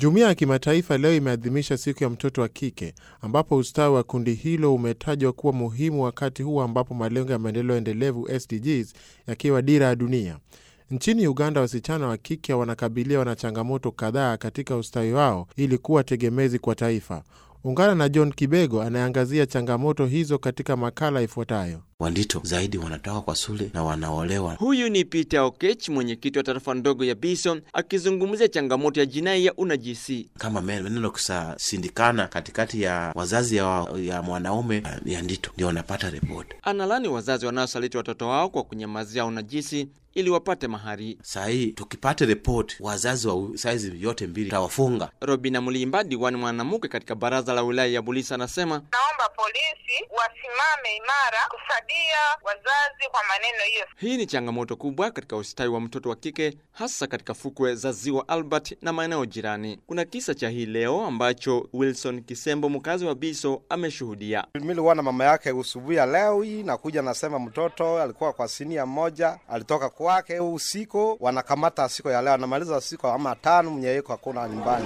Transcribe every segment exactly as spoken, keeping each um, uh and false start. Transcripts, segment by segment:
Jumuiya ya kimataifa leo imeadhimisha siku ya mtoto wa kike, ambapo ustawi wa kundi hilo umetajwa kuwa muhimu wakati huu ambapo malengo ya maendeleo endelevu S D Gs yakiwa dira ya dunia. Nchini Uganda, wasichana wa kike wanakabiliwa na changamoto kadhaa katika ustawi wao ili kuwa tegemezi kwa taifa. Ungana na John Kibego anaangazia changamoto hizo katika makala ifuatayo. Wandito zaidi wanatoka kwa shule na wanaolewa. Huyu ni Peter Okech, mwenyekiti wa tarafa ndogo ya Biso, akizungumzia changamoto ya jinai ya unajisi. Kama meneno kusindikana katikati ya wazazi ya, ya mwanaume ya ndito ndio wanapata report. Analani wazazi wanaosaliti watoto wao kwa kunyamazia unajisi ili wapate mahari. Sahi tukipate report wazazi wa saizi yote mbili tawafunga. Robina Mulimba, diwani mwanamuke katika baraza la wilaya ya Bulisa, anasema naomba polisi wasimame imara kusadia wazazi kwa maneno hiyo. Hii ni changamoto kubwa katika ustawi wa mtoto wa kike, hasa katika fukwe za ziwa Albert na maeneo jirani. Kuna kisa cha hii leo ambacho Wilson Kisembo, mkazi wa Biso, ameshuhudia. Niliona mama yake usubuhi leo hii na kuja nasema mtoto alikuwa kwa sinia moja, alitoka kwake usiku, wanakamata siku ya leo, anamaliza siku ama tano, mwenye yuko hakuna nyumbani.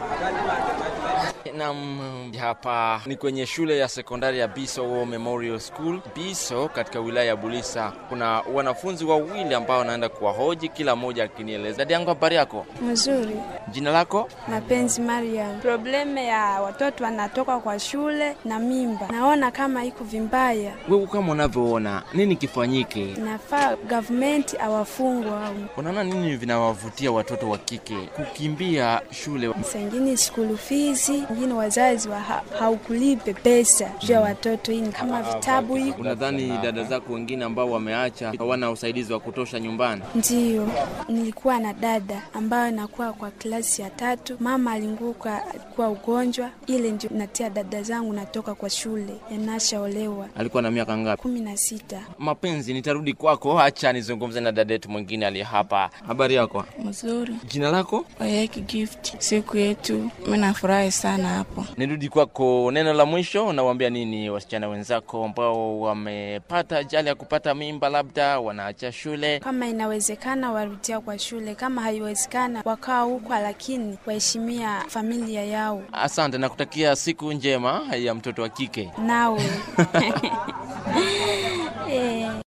Na hapa ni kwenye shule ya sekondari ya Biso Memorial School, Biso, katika wilaya ya Bulisa. Kuna wanafunzi wawili ambao wanaenda kuwahoji, kila mmoja akinieleza. Dada yangu, habari yako? Mzuri. Jina lako? Mapenzi Mariam. Probleme ya watoto wanatoka kwa shule na mimba, naona kama iko vimbaya. Wewe kama unavyoona, nini kifanyike? Nafaa government awafungwe. Unaona nini vinawavutia watoto wa kike kukimbia shule? Sengine school fees, ngine wazazi wa ha, haukulipe pesa juu watoto, hii kama vitabu hii. Unadhani dada zako wengine ambao wameacha hawana usaidizi wa kutosha nyumbani? Ndio, nilikuwa na dada ambayo nakuwa kwa klasi ya tatu. Mama alinguka kwa ugonjwa, ile ndio natia dada zangu natoka kwa shule, yanashaolewa. Alikuwa na miaka ngapi? kumi na sita. Mapenzi, nitarudi kwako, acha nizungumze na dada yetu mwingine ali hapa. Habari yako? Mzuri. Jina lako? Oyeki Gift. Siku yetu mimi nafurahi sana hapo. Nirudi kwako, neno la mwisho unawaambia nini wasichana wenzako ambao wamepata ajali ya kupata mimba, labda wanaacha shule? Kama inawezekana warudia kwa shule, kama haiwezekana wakaa huko, lakini waheshimia familia yao. Asante, nakutakia siku njema ya mtoto wa kike. Nawe.